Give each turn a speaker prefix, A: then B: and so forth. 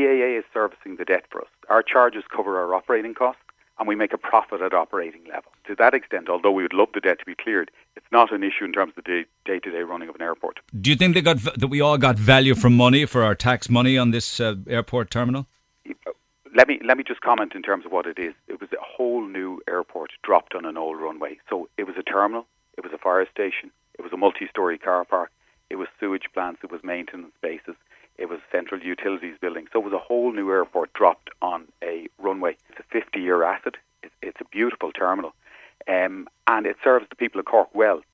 A: BAA is servicing the debt for us. Our charges cover our operating costs, and we make a profit at operating level. To that extent, although we would love the debt to be cleared, it's not an issue in terms of the day-to-day running of an airport.
B: Do you think that we all got value for money, for our tax money on this airport terminal?
A: Let me just comment in terms of what it is. It was a whole new airport dropped on an old runway. So it was a terminal, it was a fire station, it was a multi-storey car park, it was sewage plants, it was maintenance bases, it was central utilities building. So it was a whole new airport dropped on a runway. It's a 50-year asset. It's a beautiful terminal. And it serves the people of Cork well.